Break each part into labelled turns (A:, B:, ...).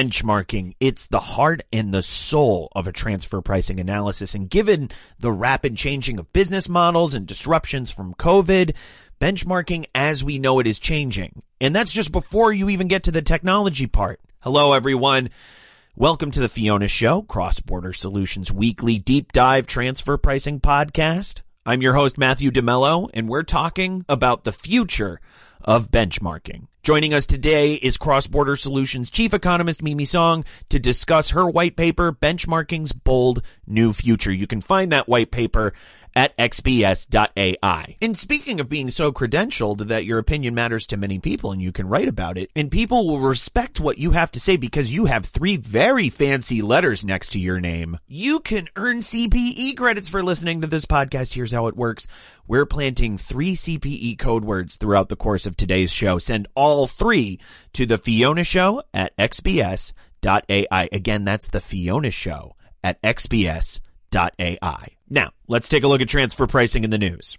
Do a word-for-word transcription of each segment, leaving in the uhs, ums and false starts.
A: benchmarking. It's the heart and the soul of a transfer pricing analysis. And given the rapid changing of business models and disruptions from COVID, benchmarking as we know it is changing. And that's just before you even get to the technology part. Hello, everyone. Welcome to the Fiona Show, Cross-Border Solutions Weekly Deep Dive Transfer Pricing Podcast. I'm your host, Matthew DeMello, and we're talking about the future of benchmarking. Joining us today is Cross-Border Solutions Chief Economist Mimi Song to discuss her white paper, Benchmarking's Bold New Future. You can find that white paper at x b s dot a i. And speaking of being so credentialed that your opinion matters to many people and you can write about it, and people will respect what you have to say because you have three very fancy letters next to your name, you can earn C P E credits for listening to this podcast. Here's how it works. We're planting three C P E code words throughout the course of today's show. Send all three to the Fiona Show at x b s dot a i. Again, that's the Fiona Show at x b s dot a i. Now, let's take a look at transfer pricing in the news.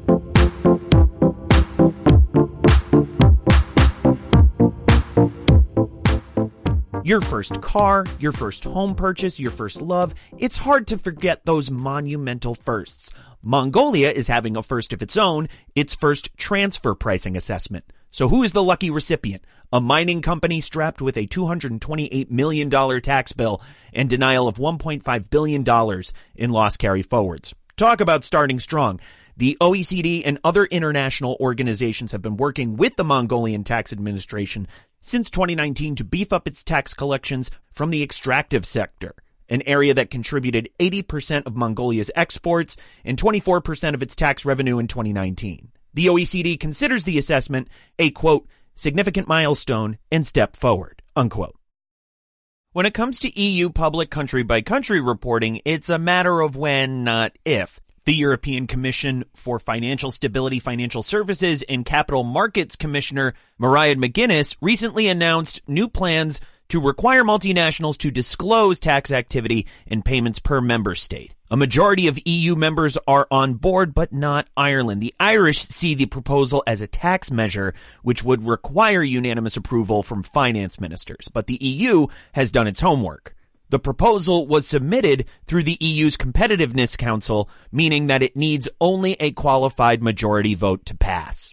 A: Your first car, your first home purchase, your first love, it's hard to forget those monumental firsts. Mongolia is having a first of its own, its first transfer pricing assessment. So who is the lucky recipient? A mining company strapped with a two hundred twenty-eight million dollars tax bill and denial of one point five billion dollars in loss carry-forwards. Talk about starting strong. The O E C D and other international organizations have been working with the Mongolian Tax Administration since twenty nineteen to beef up its tax collections from the extractive sector, an area that contributed eighty percent of Mongolia's exports and twenty-four percent of its tax revenue in twenty nineteen. The O E C D considers the assessment a, quote, significant milestone and step forward, unquote. When it comes to E U public country-by-country reporting, it's a matter of when, not if. The European Commission for Financial Stability, Financial Services, and Capital Markets Commissioner Mairead McGuinness recently announced new plans to require multinationals to disclose tax activity and payments per member state. A majority of E U members are on board, but not Ireland. The Irish see the proposal as a tax measure, which would require unanimous approval from finance ministers. But the E U has done its homework. The proposal was submitted through the E U's Competitiveness Council, meaning that it needs only a qualified majority vote to pass.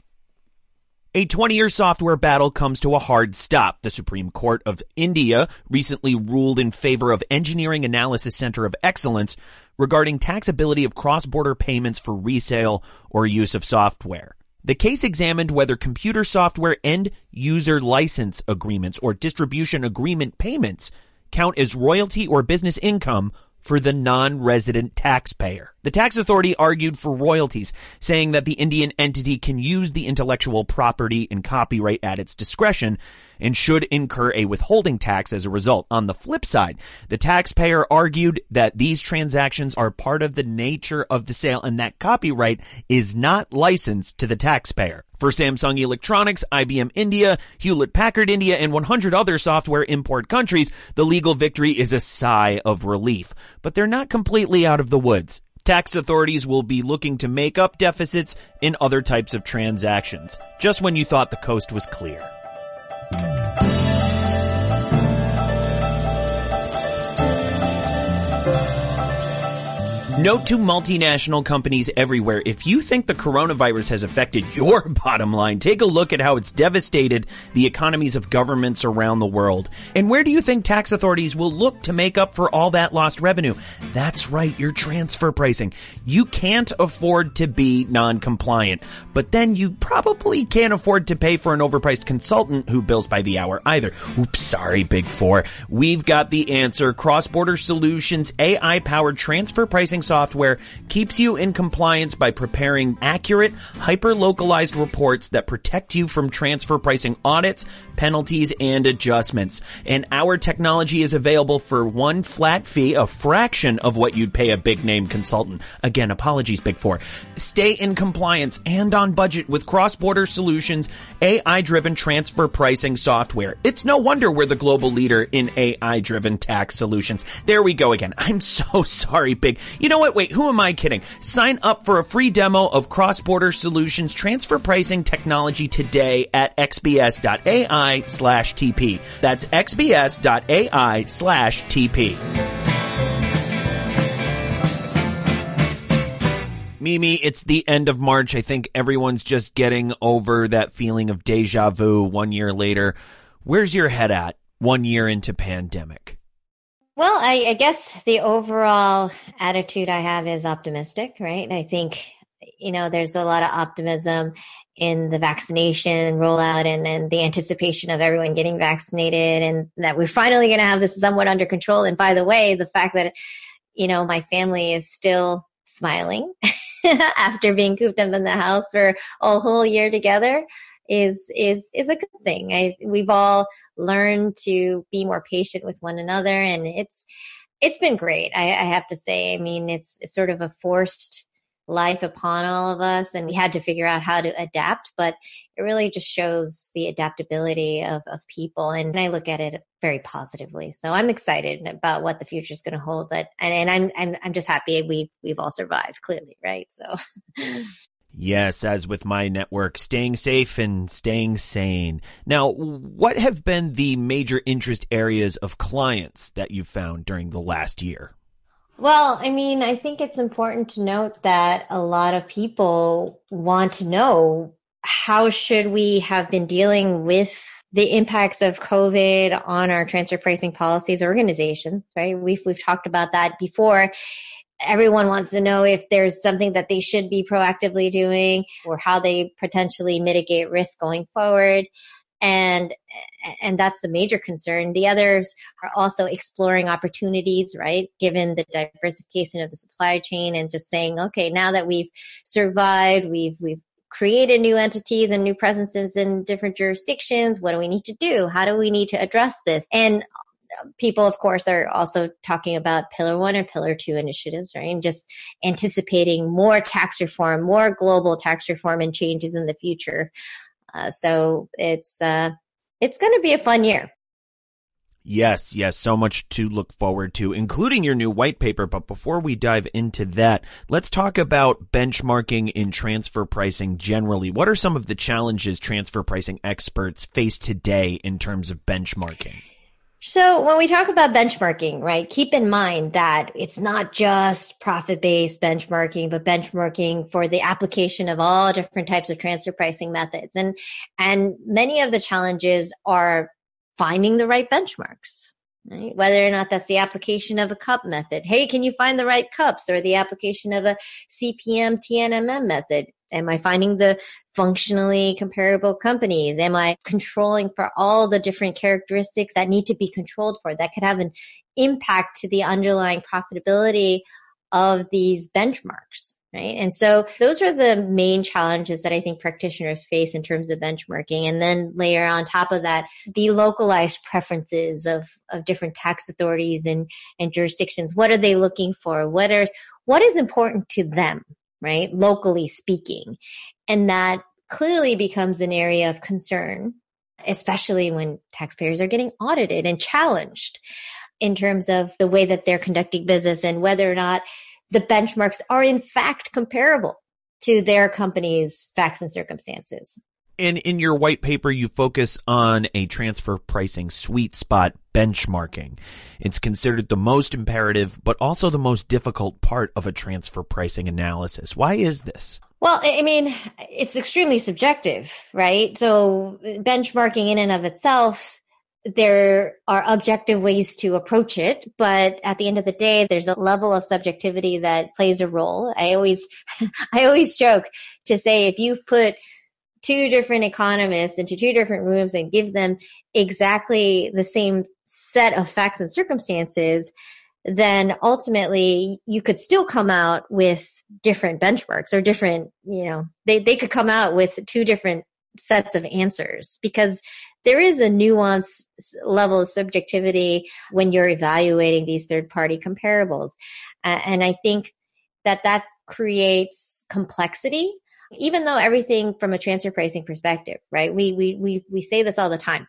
A: A twenty-year software battle comes to a hard stop. The Supreme Court of India recently ruled in favor of Engineering Analysis Center of Excellence regarding taxability of cross-border payments for resale or use of software. The case examined whether computer software end-user license agreements or distribution agreement payments count as royalty or business income for the non-resident taxpayer. The tax authority argued for royalties, saying that the Indian entity can use the intellectual property and copyright at its discretion and should incur a withholding tax as a result. On the flip side, the taxpayer argued that these transactions are part of the nature of the sale and that copyright is not licensed to the taxpayer. For Samsung Electronics, I B M India, Hewlett-Packard India, and one hundred other software import countries, the legal victory is a sigh of relief. But they're not completely out of the woods. Tax authorities will be looking to make up deficits in other types of transactions, just when you thought the coast was clear. Note to multinational companies everywhere, if you think the coronavirus has affected your bottom line, take a look at how it's devastated the economies of governments around the world. And where do you think tax authorities will look to make up for all that lost revenue? That's right, your transfer pricing. You can't afford to be non-compliant, but then you probably can't afford to pay for an overpriced consultant who bills by the hour either. Oops, sorry, Big Four. We've got the answer. Cross-Border Solutions A I-powered transfer pricing software keeps you in compliance by preparing accurate, hyper-localized reports that protect you from transfer pricing audits, penalties, and adjustments. And our technology is available for one flat fee, a fraction of what you'd pay a big-name consultant. Again, apologies, Big Four. Stay in compliance and on budget with Cross-Border Solutions A I-driven transfer pricing software. It's no wonder we're the global leader in A I-driven tax solutions. There we go again. I'm so sorry, Big. You know what? what? Wait, who am I kidding? Sign up for a free demo of Cross-Border Solutions transfer pricing technology today at xbs.ai slash TP. That's xbs.ai slash TP. Mimi, it's the end of March. I think everyone's just getting over that feeling of deja vu one year later. Where's your head at one year into pandemic?
B: Well, I, I guess the overall attitude I have is optimistic, right? I think, you know, there's a lot of optimism in the vaccination rollout and then the anticipation of everyone getting vaccinated and that we're finally going to have this somewhat under control. And by the way, the fact that, you know, my family is still smiling after being cooped up in the house for a whole year together is, is, is a good thing. I, we've all learned to be more patient with one another, and it's, it's been great. I, I have to say, I mean, it's, it's sort of a forced life upon all of us, and we had to figure out how to adapt, but it really just shows the adaptability of, of people. And I look at it very positively. So I'm excited about what the future is going to hold, but, and, and I'm, I'm, I'm just happy we've, we've all survived clearly. Right. So.
A: Yes, as with my network, staying safe and staying sane. Now, what have been the major interest areas of clients that you've found during the last year?
B: Well, I mean, I think it's important to note that a lot of people want to know how should we have been dealing with the impacts of COVID on our transfer pricing policies organization, right? We've, we've talked about that before. Everyone wants to know if there's something that they should be proactively doing or how they potentially mitigate risk going forward. And, and that's the major concern. The others are also exploring opportunities, right? Given the diversification of the supply chain and just saying, okay, now that we've survived, we've, we've created new entities and new presences in different jurisdictions. What do we need to do? How do we need to address this? And people, of course, are also talking about Pillar One and Pillar Two initiatives, right? And just anticipating more tax reform, more global tax reform and changes in the future. Uh, so it's uh, it's going to be a fun year.
A: Yes, yes, so much to look forward to, including your new white paper. But before we dive into that, let's talk about benchmarking in transfer pricing generally. What are some of the challenges transfer pricing experts face today in terms of benchmarking?
B: So when we talk about benchmarking, right, keep in mind that it's not just profit-based benchmarking, but benchmarking for the application of all different types of transfer pricing methods. And, and many of the challenges are finding the right benchmarks, right? Whether or not that's the application of a cup method. Hey, can you find the right cups? Or the application of a C P M T N M M method. Am I finding the functionally comparable companies? Am I controlling for all the different characteristics that need to be controlled for that could have an impact to the underlying profitability of these benchmarks, right? And so those are the main challenges that I think practitioners face in terms of benchmarking. And then layer on top of that, the localized preferences of, of different tax authorities and, and jurisdictions. What are they looking for? What are, what is important to them? Right? Locally speaking. And that clearly becomes an area of concern, especially when taxpayers are getting audited and challenged in terms of the way that they're conducting business and whether or not the benchmarks are in fact comparable to their company's facts and circumstances.
A: And in your white paper, you focus on a transfer pricing sweet spot benchmarking. It's considered the most imperative, but also the most difficult part of a transfer pricing analysis. Why is this?
B: Well, I mean, it's extremely subjective, right? So benchmarking in and of itself, there are objective ways to approach it, but at the end of the day, there's a level of subjectivity that plays a role. I always, I always joke to say if you've put two different economists into two different rooms and give them exactly the same set of facts and circumstances, then ultimately you could still come out with different benchmarks or different, you know, they, they could come out with two different sets of answers because there is a nuanced level of subjectivity when you're evaluating these third-party comparables. Uh, and I think that that creates complexity. Even though everything from a transfer pricing perspective, right? We, we, we, we say this all the time.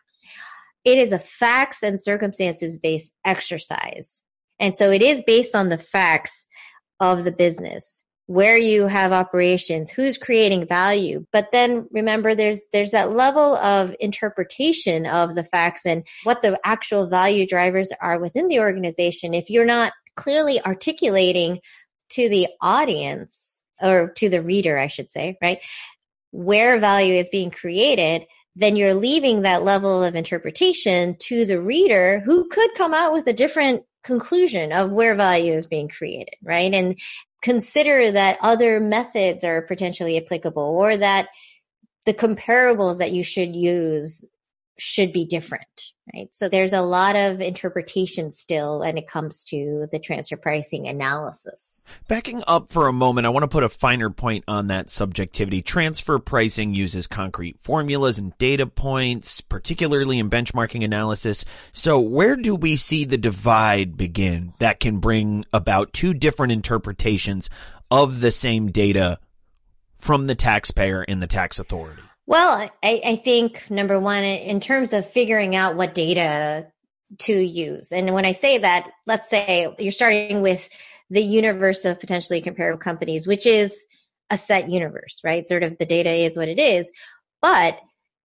B: It is a facts and circumstances based exercise. And so it is based on the facts of the business, where you have operations, who's creating value. But then remember, there's there's that level of interpretation of the facts and what the actual value drivers are within the organization. If you're not clearly articulating to the audience, or to the reader, I should say, right, where value is being created, then you're leaving that level of interpretation to the reader, who could come out with a different conclusion of where value is being created, right? And consider that other methods are potentially applicable, or that the comparables that you should use should be different, right? So there's a lot of interpretation still when it comes to the transfer pricing analysis.
A: Backing up for a moment, I want to put a finer point on that subjectivity. Transfer pricing uses concrete formulas and data points, particularly in benchmarking analysis. So where do we see the divide begin that can bring about two different interpretations of the same data from the taxpayer and the tax authority?
B: Well, I, I think, number one, in terms of figuring out what data to use. And when I say that, let's say you're starting with the universe of potentially comparable companies, which is a set universe, right? Sort of the data is what it is. But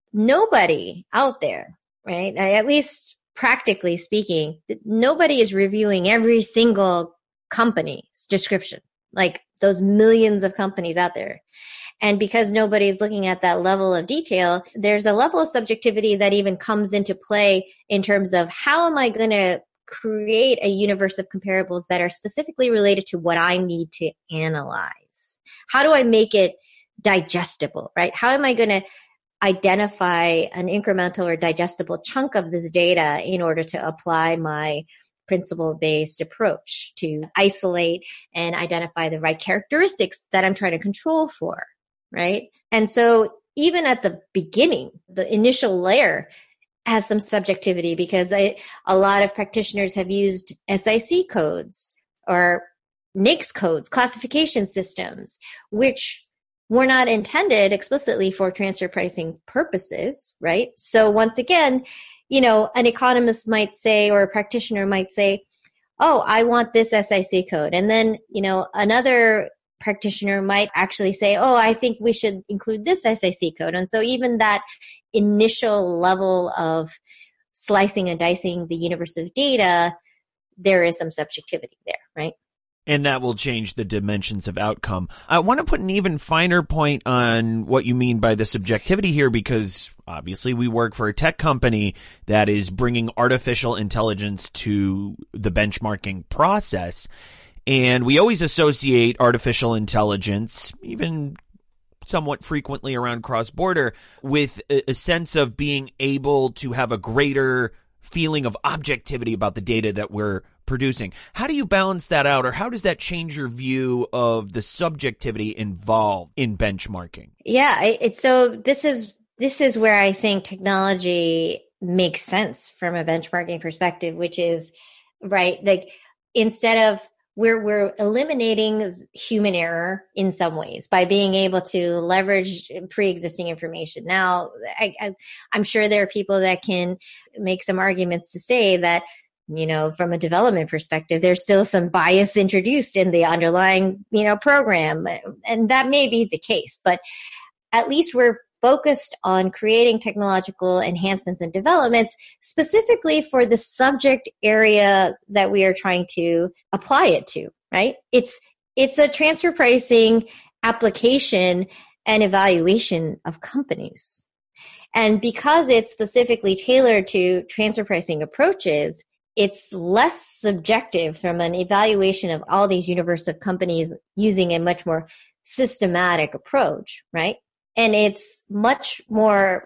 B: nobody out there, right, at least practically speaking, nobody is reviewing every single company's description, like those millions of companies out there. And because nobody's looking at that level of detail, there's a level of subjectivity that even comes into play in terms of how am I going to create a universe of comparables that are specifically related to what I need to analyze? How do I make it digestible, right? How am I going to identify an incremental or digestible chunk of this data in order to apply my principle-based approach to isolate and identify the right characteristics that I'm trying to control for? Right? And so even at the beginning, the initial layer has some subjectivity, because I, a lot of practitioners have used S I C codes or N A I C S codes, classification systems, which were not intended explicitly for transfer pricing purposes, right? So once again, you know, an economist might say, or a practitioner might say, oh, I want this S I C code. And then, you know, another practitioner might actually say, oh, I think we should include this S I C code. And so even that initial level of slicing and dicing the universe of data, there is some subjectivity there, right?
A: And that will change the dimensions of outcome. I want to put an even finer point on what you mean by the subjectivity here, because obviously we work for a tech company that is bringing artificial intelligence to the benchmarking process. And we always associate artificial intelligence, even somewhat frequently around cross-border, with a, a sense of being able to have a greater feeling of objectivity about the data that we're producing. How do you balance that out, or how does that change your view of the subjectivity involved in benchmarking?
B: Yeah, it's so this is this is where I think technology makes sense from a benchmarking perspective, which is, right, like instead of We're, we're eliminating human error in some ways by being able to leverage pre-existing information. Now, I, I, I'm sure there are people that can make some arguments to say that, you know, from a development perspective, there's still some bias introduced in the underlying, you know, program. And that may be the case, but at least we're focused on creating technological enhancements and developments specifically for the subject area that we are trying to apply it to, right? It's, it's a transfer pricing application and evaluation of companies. And because it's specifically tailored to transfer pricing approaches, it's less subjective from an evaluation of all these universe of companies using a much more systematic approach, right? And it's much more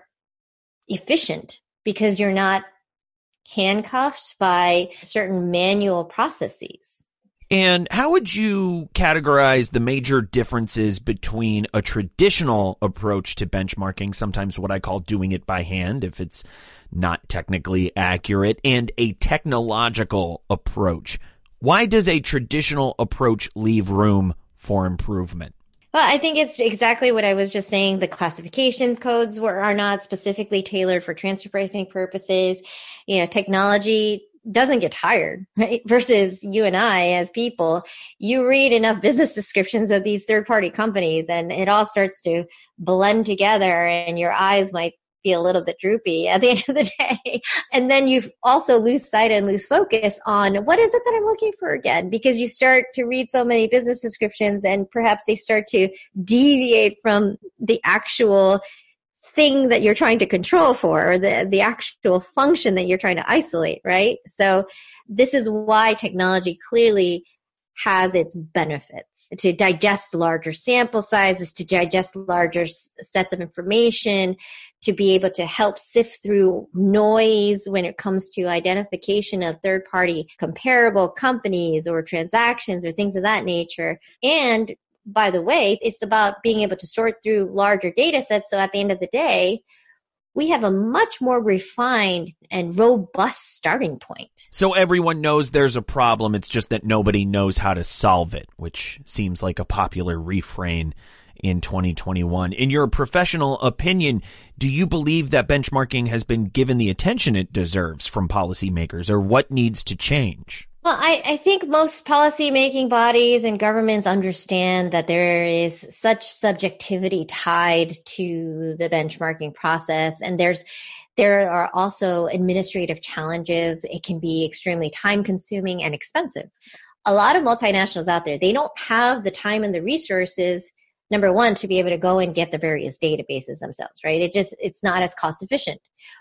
B: efficient because you're not handcuffed by certain manual processes.
A: And how would you categorize the major differences between a traditional approach to benchmarking, sometimes what I call doing it by hand if it's not technically accurate, and a technological approach? Why does a traditional approach leave room for improvement?
B: Well, I think it's exactly what I was just saying. The classification codes were, are not specifically tailored for transfer pricing purposes. You know, technology doesn't get tired, right? Versus you and I as people, you read enough business descriptions of these third party companies and it all starts to blend together and your eyes might be a little bit droopy at the end of the day. And then you also lose sight and lose focus on what is it that I'm looking for again, because you start to read so many business descriptions and perhaps they start to deviate from the actual thing that you're trying to control for, or the, the actual function that you're trying to isolate, right? So this is why technology clearly has its benefits to digest larger sample sizes, to digest larger s- sets of information, to be able to help sift through noise when it comes to identification of third-party comparable companies or transactions or things of that nature. And by the way, it's about being able to sort through larger data sets. So at the end of the day, we have a much more refined and robust starting point.
A: So everyone knows there's a problem. It's just that nobody knows how to solve it, which seems like a popular refrain in twenty twenty-one. In your professional opinion, do you believe that benchmarking has been given the attention it deserves from policymakers, or what needs to change?
B: Well, I, I think most policy-making bodies and governments understand that there is such subjectivity tied to the benchmarking process, and there's there are also administrative challenges. It can be extremely time-consuming and expensive. A lot of multinationals out there, they don't have the time and the resources, number one, to be able to go and get the various databases themselves, right? It just it's not as cost-efficient.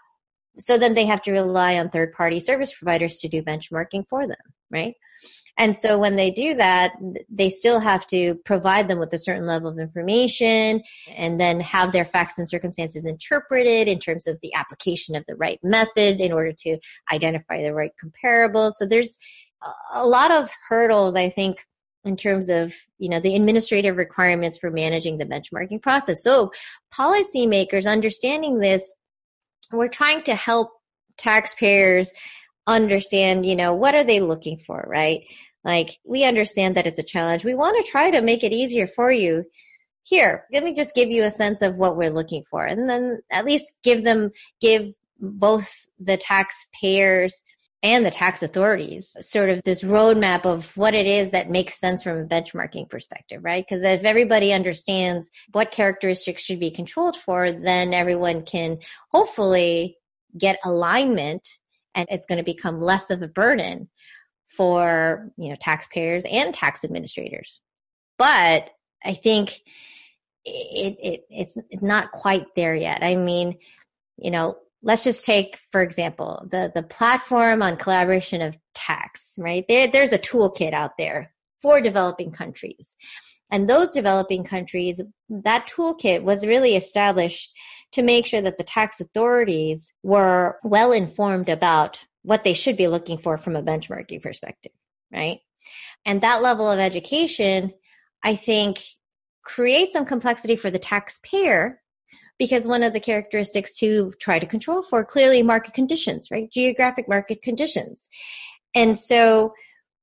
B: So then they have to rely on third-party service providers to do benchmarking for them, right? And so when they do that, they still have to provide them with a certain level of information and then have their facts and circumstances interpreted in terms of the application of the right method in order to identify the right comparables. So there's a lot of hurdles, I think, in terms of, you know, the administrative requirements for managing the benchmarking process. So policymakers understanding this, we're trying to help taxpayers understand, you know, what are they looking for, right? Like, we understand that it's a challenge. We want to try to make it easier for you. Here, let me just give you a sense of what we're looking for. And then at least give them, give both the taxpayers and the tax authorities sort of this roadmap of what it is that makes sense from a benchmarking perspective, right? Because if everybody understands what characteristics should be controlled for, then everyone can hopefully get alignment and it's going to become less of a burden for, you know, taxpayers and tax administrators. But I think it, it it's not quite there yet. I mean, you know, let's just take, for example, the, the platform on collaboration of tax, right? There, there's a toolkit out there for developing countries. And those developing countries, that toolkit was really established to make sure that the tax authorities were well informed about what they should be looking for from a benchmarking perspective, right? And that level of education, I think, creates some complexity for the taxpayer, because one of the characteristics to try to control for clearly market conditions, right? Geographic market conditions. And so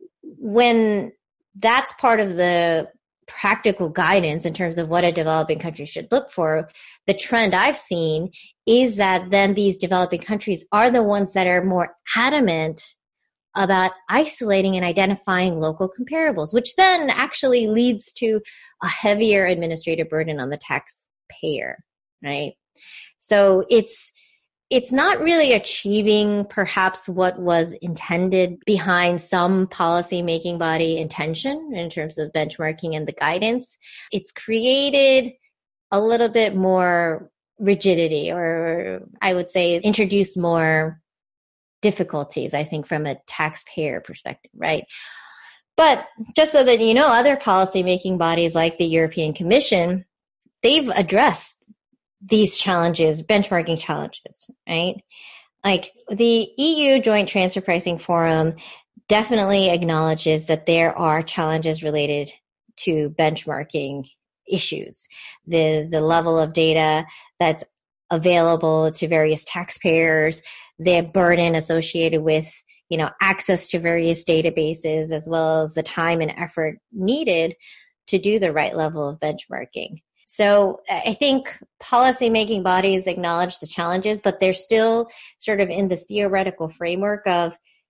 B: when that's part of the practical guidance in terms of what a developing country should look for, the trend I've seen is that then these developing countries are the ones that are more adamant about isolating and identifying local comparables, which then actually leads to a heavier administrative burden on the taxpayer. Right. So it's, it's not really achieving perhaps what was intended behind some policy making body intention in terms of benchmarking and the guidance. It's created a little bit more rigidity, or I would say introduced more difficulties, I think, from a taxpayer perspective, right? But just so that you know, other policy making bodies like the European Commission, they've addressed these challenges, benchmarking challenges, right? Like the E U Joint Transfer Pricing Forum definitely acknowledges that there are challenges related to benchmarking issues. The, the level of data that's available to various taxpayers, the burden associated with, you know, access to various databases, as well as the time and effort needed to do the right level of benchmarking. So I think policy-making bodies acknowledge the challenges, but they're still sort of in this theoretical framework of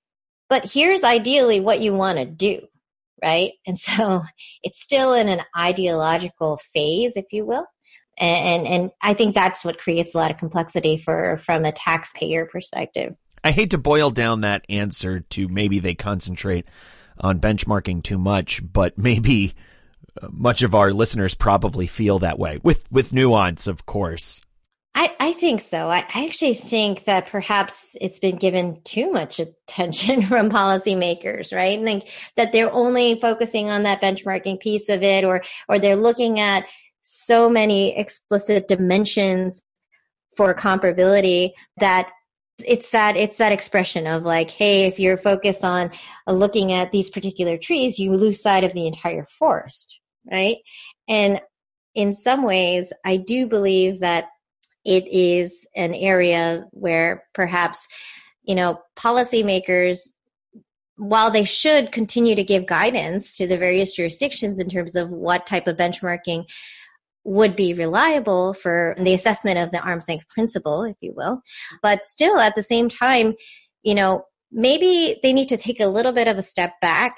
B: but here's ideally what you want to do, right? And so it's still in an ideological phase, if you will. And, and I think that's what creates a lot of complexity for from a taxpayer perspective.
A: I hate to boil down that answer to maybe they concentrate on benchmarking too much, but maybe much of our listeners probably feel that way, with, with nuance, of course.
B: I, I think so. I, I actually think that perhaps it's been given too much attention from policymakers, right? And think that they're only focusing on that benchmarking piece of it, or or they're looking at so many explicit dimensions for comparability that it's that it's that expression of like, hey, if you're focused on looking at these particular trees, you lose sight of the entire forest, right? And in some ways, I do believe that it is an area where perhaps, you know, policymakers, while they should continue to give guidance to the various jurisdictions in terms of what type of benchmarking would be reliable for the assessment of the arm's length principle, if you will. But still, at the same time, you know, maybe they need to take a little bit of a step back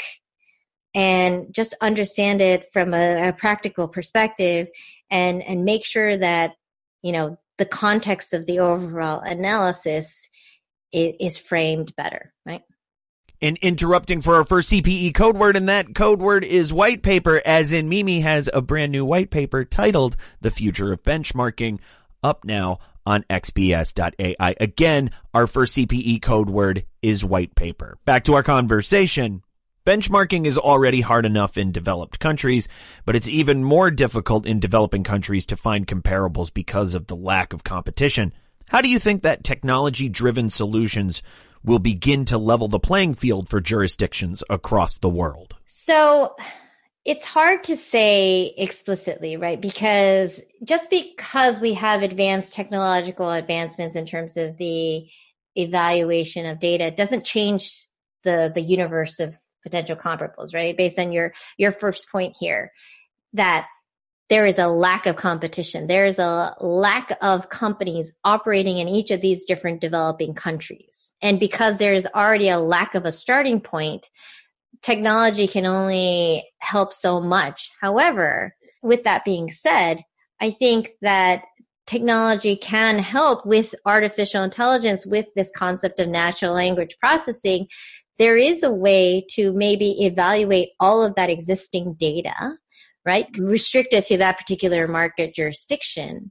B: and just understand it from a, a practical perspective, and, and make sure that, you know, the context of the overall analysis is, is framed better, right?
A: And interrupting for our first C P E code word, and that code word is white paper, as in Mimi has a brand new white paper titled The Future of Benchmarking, up now on X B S dot A I. Again, our first C P E code word is white paper. Back to our conversation. Benchmarking is already hard enough in developed countries, but it's even more difficult in developing countries to find comparables because of the lack of competition. How do you think that technology-driven solutions will begin to level the playing field for jurisdictions across the world?
B: So it's hard to say explicitly, right? Because just because we have advanced technological advancements in terms of the evaluation of data doesn't change the, the universe of potential comparables, right? Based on your, your first point here, that there is a lack of competition. There is a lack of companies operating in each of these different developing countries. And because there is already a lack of a starting point, technology can only help so much. However, with that being said, I think that technology can help with artificial intelligence, with this concept of natural language processing. There is a way to maybe evaluate all of that existing data, right? Restrict it to that particular market jurisdiction,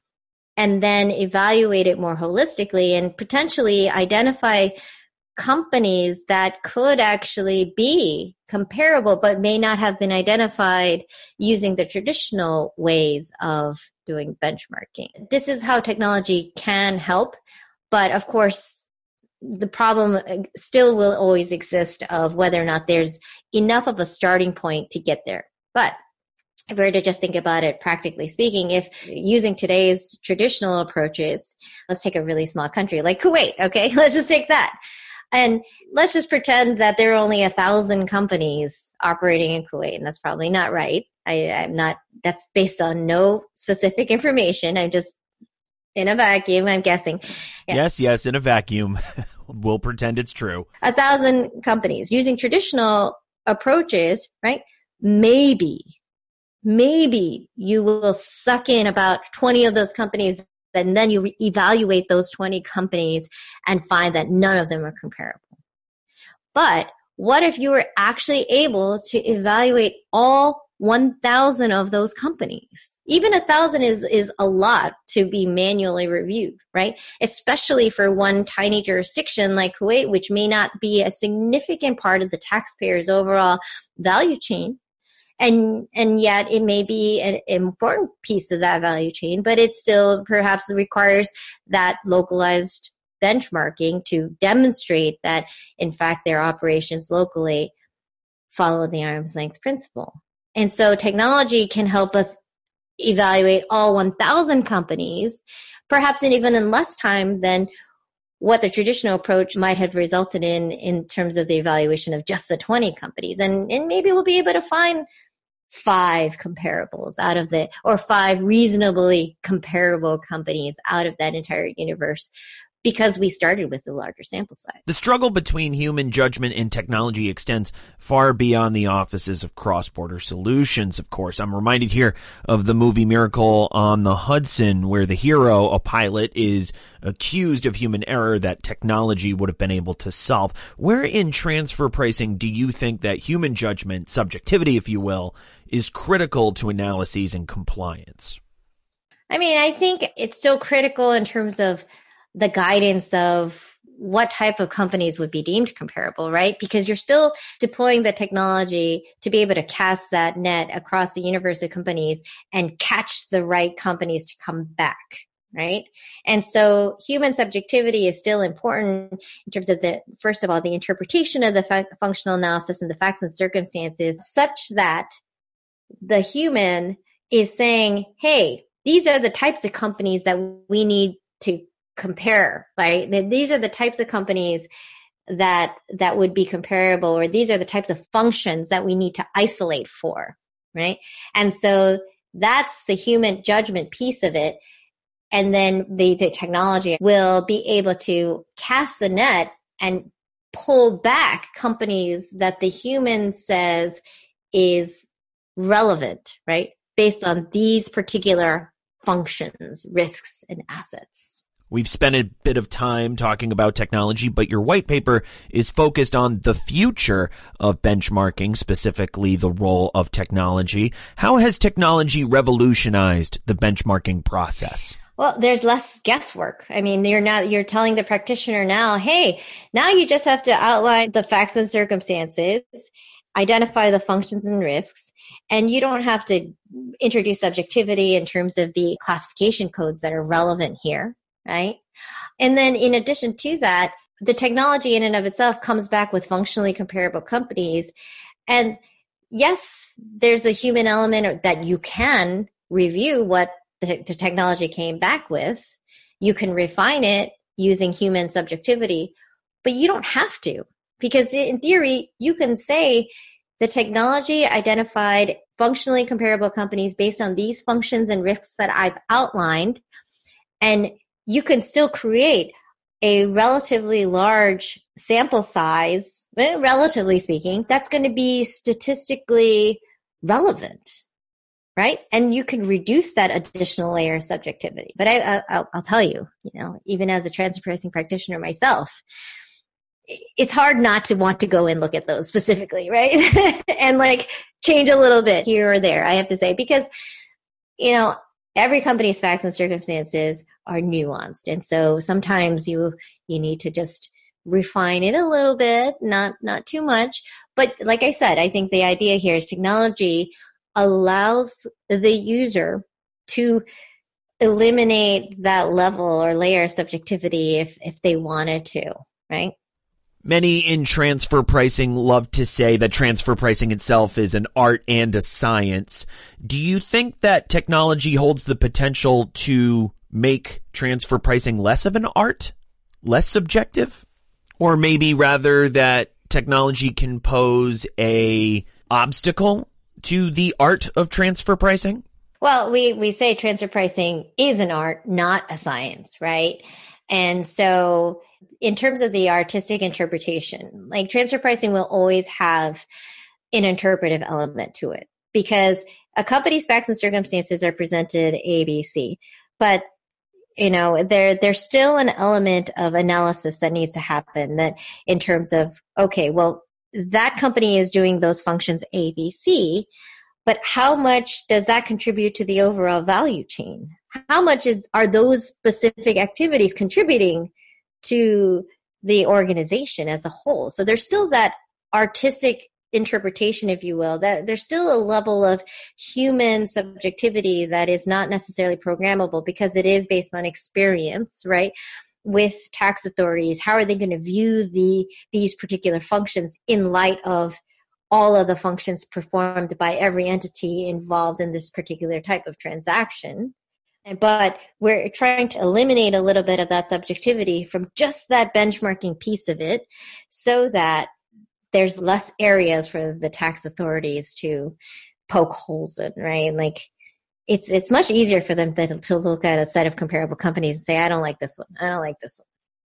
B: and then evaluate it more holistically and potentially identify companies that could actually be comparable, but may not have been identified using the traditional ways of doing benchmarking. This is how technology can help, but of course, the problem still will always exist of whether or not there's enough of a starting point to get there. But if we were to just think about it practically speaking, if using today's traditional approaches, let's take a really small country like Kuwait, okay? Let's just take that. And let's just pretend that there are only a thousand companies operating in Kuwait, and that's probably not right. I, I'm not, that's based on no specific information. I'm just in a vacuum, I'm guessing.
A: Yeah. Yes, yes, in a vacuum. We'll pretend it's true.
B: A thousand companies using traditional approaches, right? Maybe, maybe you will suck in about twenty of those companies, and then you re- evaluate those twenty companies and find that none of them are comparable. But what if you were actually able to evaluate all one thousand of those companies? Even a thousand is, is a lot to be manually reviewed, right? Especially for one tiny jurisdiction like Kuwait, which may not be a significant part of the taxpayer's overall value chain. And, and yet it may be an important piece of that value chain, but it still perhaps requires that localized benchmarking to demonstrate that, in fact, their operations locally follow the arm's length principle. And so technology can help us evaluate all one thousand companies, perhaps in even in less time than what the traditional approach might have resulted in in terms of the evaluation of just the twenty companies. And, and maybe we'll be able to find five comparables out of the, or five reasonably comparable companies out of that entire universe. because we started with a larger sample size.
A: The struggle between human judgment and technology extends far beyond the offices of cross-border solutions, of course. I'm reminded here of the movie Miracle on the Hudson, where the hero, a pilot, is accused of human error that technology would have been able to solve. Where in transfer pricing do you think that human judgment, subjectivity, if you will, is critical to analyses and compliance?
B: I mean, I think it's still critical in terms of the guidance of what type of companies would be deemed comparable, right? Because you're still deploying the technology to be able to cast that net across the universe of companies and catch the right companies to come back, right? And so human subjectivity is still important in terms of the, first of all, the interpretation of the fa- functional analysis and the facts and circumstances such that the human is saying, hey, these are the types of companies that we need to compare, right? These are the types of companies that that would be comparable, or these are the types of functions that we need to isolate for, right? And so that's the human judgment piece of it. And then the, the technology will be able to cast the net and pull back companies that the human says is relevant, right? Based on these particular functions, risks, and assets.
A: We've spent a bit of time talking about technology, but your white paper is focused on the future of benchmarking, specifically the role of technology. How has technology revolutionized the benchmarking process?
B: Well, there's less guesswork. I mean, you're not, you're telling the practitioner now, hey, now you just have to outline the facts and circumstances, identify the functions and risks, and you don't have to introduce subjectivity in terms of the classification codes that are relevant here. Right? And then in addition to that, the technology in and of itself comes back with functionally comparable companies. And yes, there's a human element that you can review what the, the technology came back with. You can refine it using human subjectivity, but you don't have to, because in theory, you can say the technology identified functionally comparable companies based on these functions and risks that I've outlined, and you can still create a relatively large sample size, relatively speaking, that's going to be statistically relevant, right? And you can reduce that additional layer of subjectivity. But I, I, I'll, I'll tell you, you know, even as a transfer pricing practitioner myself, it's hard not to want to go and look at those specifically, right? And like change a little bit here or there, I have to say, because, you know, every company's facts and circumstances are nuanced. And so sometimes you, you need to just refine it a little bit, not, not too much. But like I said, I think the idea here is technology allows the user to eliminate that level or layer of subjectivity if, if they wanted to, right?
A: Many in transfer pricing love to say that transfer pricing itself is an art and a science. Do you think that technology holds the potential to make transfer pricing less of an art, less subjective? Or maybe rather that technology can pose a obstacle to the art of transfer pricing?
B: Well, we, we say transfer pricing is an art, not a science, right? And so in terms of the artistic interpretation, like transfer pricing will always have an interpretive element to it, because a company's facts and circumstances are presented A, B, C, but you know, there, there's still an element of analysis that needs to happen, that in terms of, okay, well, that company is doing those functions A, B, C, but how much does that contribute to the overall value chain? How much is, are those specific activities contributing to the organization as a whole? So there's still that artistic interpretation, if you will, that there's still a level of human subjectivity that is not necessarily programmable, because it is based on experience, right? With tax authorities, how are they going to view the these particular functions in light of all of the functions performed by every entity involved in this particular type of transaction? But we're trying to eliminate a little bit of that subjectivity from just that benchmarking piece of it, so that there's less areas for the tax authorities to poke holes in, right? Like it's it's much easier for them to, to look at a set of comparable companies and say, I don't like this one, I don't like this one,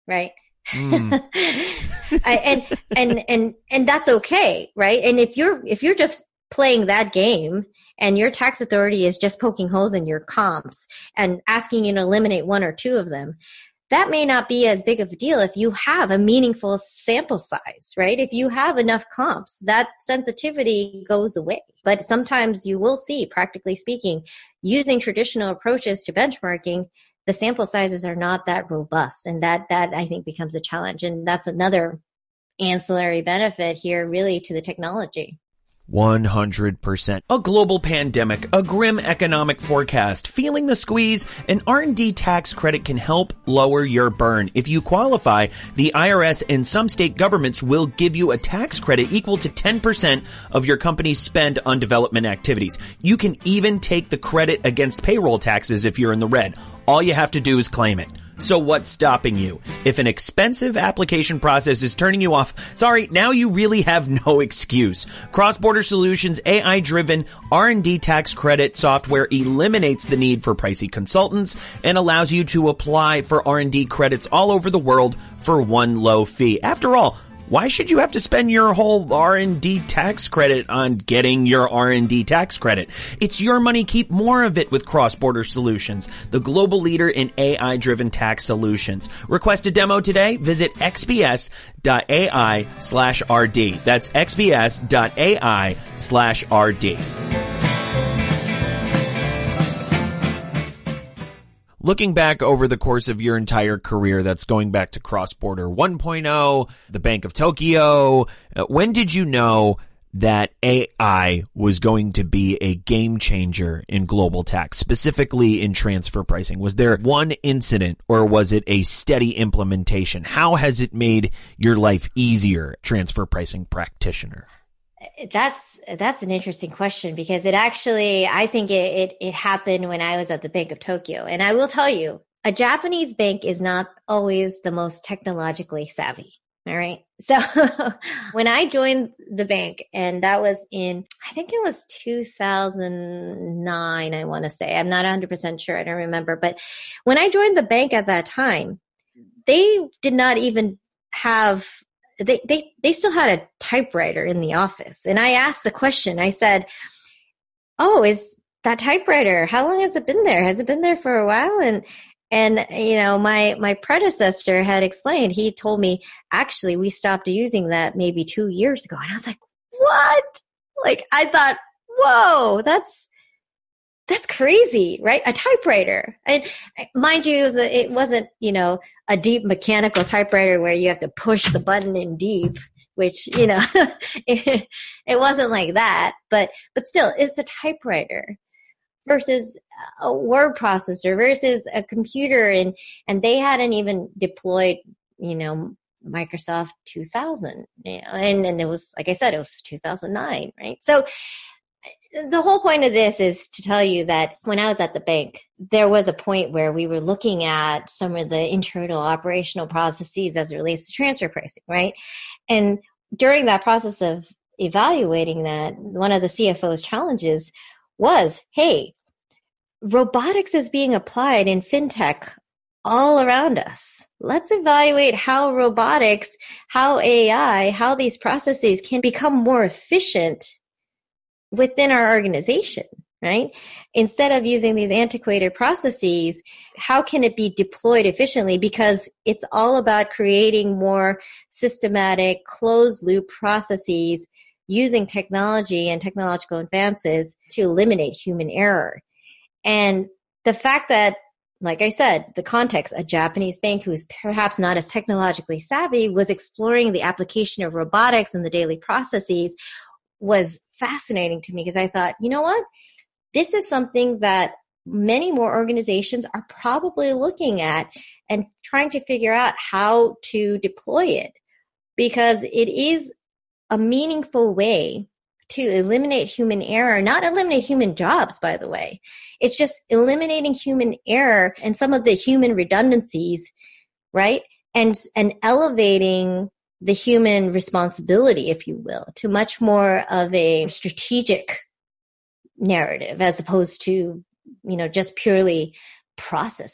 B: right?
A: Mm.
B: I, and, and, and, and that's okay, right? And if you're, if you're just playing that game and your tax authority is just poking holes in your comps and asking you to eliminate one or two of them, that may not be as big of a deal if you have a meaningful sample size, right? If you have enough comps, that sensitivity goes away. But sometimes you will see, practically speaking, using traditional approaches to benchmarking, the sample sizes are not that robust. And that, that I think becomes a challenge. And that's another ancillary benefit here really to the technology.
A: one hundred percent. A global pandemic, a grim economic forecast, feeling the squeeze, an R and D tax credit can help lower your burn. If you qualify, the I R S and some state governments will give you a tax credit equal to ten percent of your company's spend on development activities. You can even take the credit against payroll taxes if you're in the red. All you have to do is claim it. So what's stopping you? If an expensive application process is turning you off, sorry, now you really have no excuse. Cross-Border Solutions' A I-driven R and D tax credit software eliminates the need for pricey consultants and allows you to apply for R and D credits all over the world for one low fee. After all, why should you have to spend your whole R and D tax credit on getting your R and D tax credit? It's your money. Keep more of it with Cross-Border Solutions, the global leader in A I-driven tax solutions. Request a demo today. Visit xbs.ai slash RD. That's xbs.ai slash RD. Looking back over the course of your entire career, that's going back to Cross-Border one point oh, the Bank of Tokyo, when did you know that A I was going to be a game changer in global tax, specifically in transfer pricing? Was there one incident or was it a steady implementation? How has it made your life easier, transfer pricing practitioner?
B: That's, that's an interesting question because it actually, I think it, it, it happened when I was at the Bank of Tokyo. And I will tell you, a Japanese bank is not always the most technologically savvy. All right. So when I joined the bank, and that was in, I think it was two thousand nine, I want to say, I'm not one hundred percent sure. I don't remember. But when I joined the bank at that time, they did not even have They, they, they still had a typewriter in the office. And I asked the question, I said, oh, is that typewriter, how long has it been there? Has it been there for a while? And, and, you know, my, my predecessor had explained, he told me, actually, we stopped using that maybe two years ago. And I was like, what? Like, I thought, whoa, that's, that's crazy, right? A typewriter. And mind you, it, was a, it wasn't, you know, a deep mechanical typewriter where you have to push the button in deep, which, you know, it, it wasn't like that. But, but still, it's a typewriter versus a word processor versus a computer. And, and they hadn't even deployed, you know, Microsoft two thousand, you know, and, and it was, like I said, it was two thousand nine, right? So, the whole point of this is to tell you that when I was at the bank, there was a point where we were looking at some of the internal operational processes as it relates to transfer pricing, right? And during that process of evaluating that, one of the C F O's challenges was, hey, robotics is being applied in fintech all around us. Let's evaluate how robotics, how A I, how these processes can become more efficient within our organization, right? Instead of using these antiquated processes, how can it be deployed efficiently? Because it's all about creating more systematic, closed loop processes using technology and technological advances to eliminate human error. And the fact that, like I said, the context, a Japanese bank who's perhaps not as technologically savvy was exploring the application of robotics in the daily processes was fascinating to me because I thought, you know what? This is something that many more organizations are probably looking at and trying to figure out how to deploy it because it is a meaningful way to eliminate human error, not eliminate human jobs, by the way. It's just eliminating human error and some of the human redundancies, right? And, and elevating the human responsibility, if you will, to much more of a strategic narrative as opposed to, you know, just purely processing.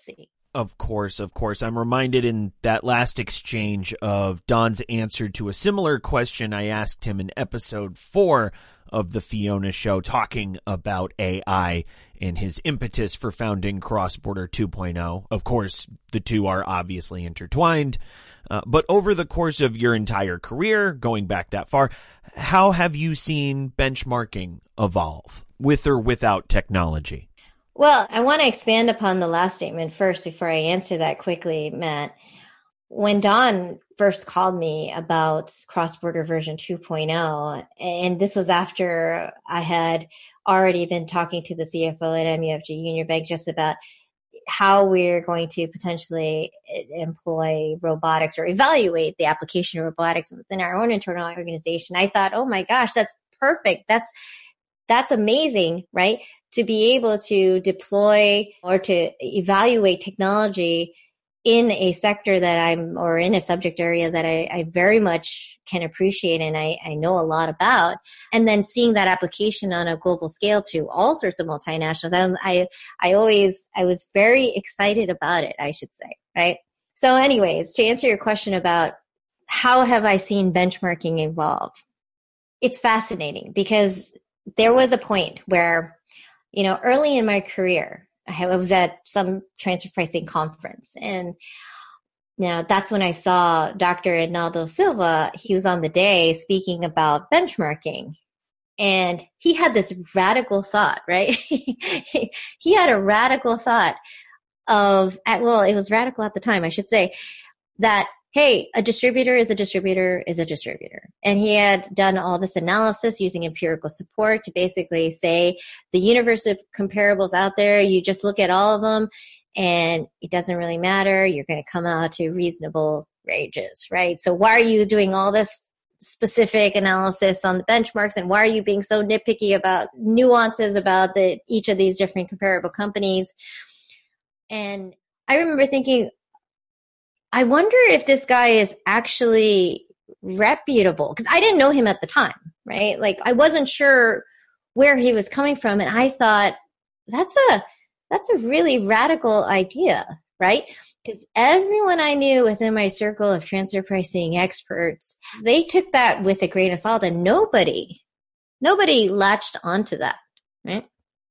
A: Of course, of course. I'm reminded in that last exchange of Don's answer to a similar question I asked him in episode four of the Fiona Show, talking about A I and his impetus for founding Cross-Border two point oh. Of course, the two are obviously intertwined. Uh, but over the course of your entire career, going back that far, how have you seen benchmarking evolve, with or without technology?
B: Well, I want to expand upon the last statement first before I answer that quickly, Matt. When Don first called me about Cross-Border version two point oh, and this was after I had already been talking to the C F O at M U F G Union Bank just about how we're going to potentially employ robotics or evaluate the application of robotics within our own internal organization, I thought, oh my gosh, that's perfect. That's That's amazing, right? To be able to deploy or to evaluate technology in a sector that I'm, or in a subject area that I, I very much can appreciate and I, I know a lot about. And then seeing that application on a global scale to all sorts of multinationals. I, I, I always, I was very excited about it, I should say, right? So anyways, to answer your question about how have I seen benchmarking evolve? It's fascinating because there was a point where, you know, early in my career, I was at some transfer pricing conference. And now that's when I saw Doctor Ednaldo Silva. He was on the day speaking about benchmarking. And he had this radical thought, right? he, he had a radical thought of, well, it was radical at the time, I should say, that hey, a distributor is a distributor is a distributor. And he had done all this analysis using empirical support to basically say the universe of comparables out there, you just look at all of them and it doesn't really matter. You're going to come out to reasonable ranges, right? So why are you doing all this specific analysis on the benchmarks and why are you being so nitpicky about nuances about the each of these different comparable companies? And I remember thinking, I wonder if this guy is actually reputable, because I didn't know him at the time, right? Like I wasn't sure where he was coming from. And I thought that's a, that's a really radical idea, right? Because everyone I knew within my circle of transfer pricing experts, they took that with a grain of salt and nobody, nobody latched onto that, right?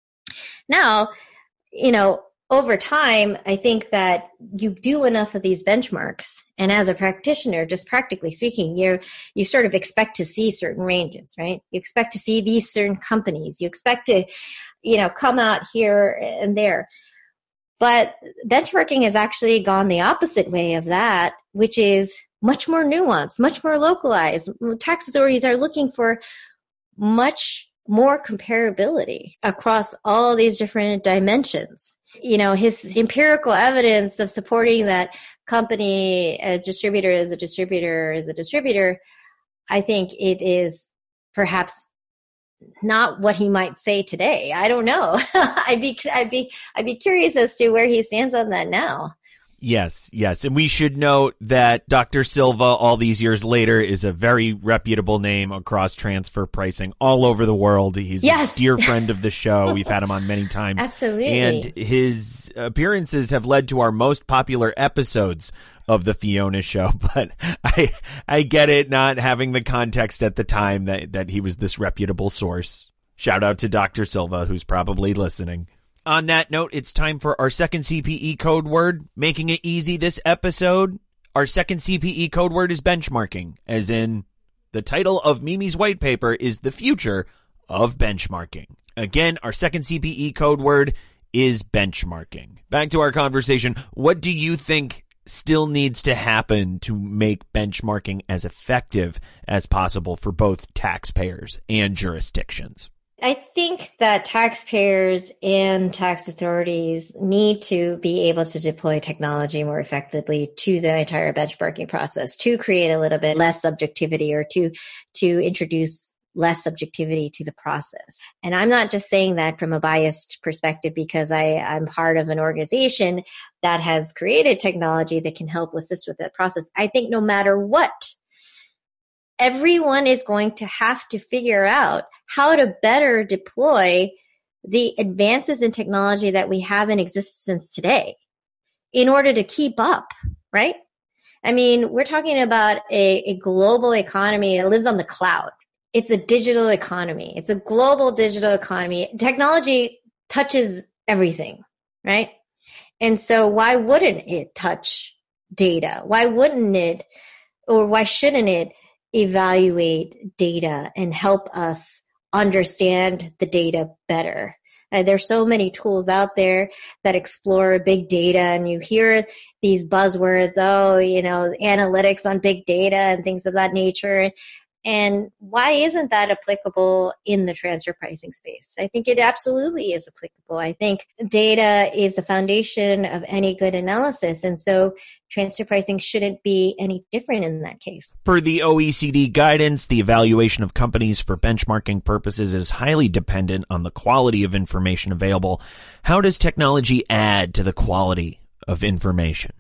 B: Now, you know, over time, I think that you do enough of these benchmarks, and as a practitioner, just practically speaking, you you sort of expect to see certain ranges, right? You expect to see these certain companies. You expect to, you know, come out here and there. But benchmarking has actually gone the opposite way of that, which is much more nuanced, much more localized. Tax authorities are looking for much more comparability across all these different dimensions. You know, his empirical evidence of supporting that company as distributor as a distributor as a distributor, I think it is perhaps not what he might say today. I don't know. I'd be, I'd be, I'd be curious as to where he stands on that now.
A: Yes, yes. And we should note that Doctor Silva, all these years later, is a very reputable name across transfer pricing all over the world. He's
B: yes.
A: a dear friend of the show. We've had him on many times.
B: Absolutely.
A: And his appearances have led to our most popular episodes of the Fiona Show. But I I get it, not having the context at the time that, that he was this reputable source. Shout out to Doctor Silva, who's probably listening. On that note, it's time for our second C P E code word. Making it easy this episode, our second C P E code word is benchmarking, as in the title of Mimi's white paper is The Future of Benchmarking. Again, our second C P E code word is benchmarking. Back to our conversation. What do you think still needs to happen to make benchmarking as effective as possible for both taxpayers and jurisdictions?
B: I think that taxpayers and tax authorities need to be able to deploy technology more effectively to the entire benchmarking process to create a little bit less subjectivity or to, to introduce less subjectivity to the process. And I'm not just saying that from a biased perspective because I, I'm part of an organization that has created technology that can help assist with that process. I think no matter what, everyone is going to have to figure out how to better deploy the advances in technology that we have in existence today. in order to keep up, right? I mean, we're talking about a, a global economy that lives on the cloud. It's a digital economy. It's a global digital economy. Technology touches everything, right? And so why wouldn't it touch data? Why wouldn't it, or why shouldn't it evaluate data and help us understand the data better? Uh, there's so many tools out there that explore big data, and you hear these buzzwords, oh, you know, analytics on big data and things of that nature. And why isn't that applicable in the transfer pricing space? I think it absolutely is applicable. I think data is the foundation of any good analysis. And so transfer pricing shouldn't be any different in that case.
A: Per the O E C D guidance, the evaluation of companies for benchmarking purposes is highly dependent on the quality of information available. How does technology add to the quality of information?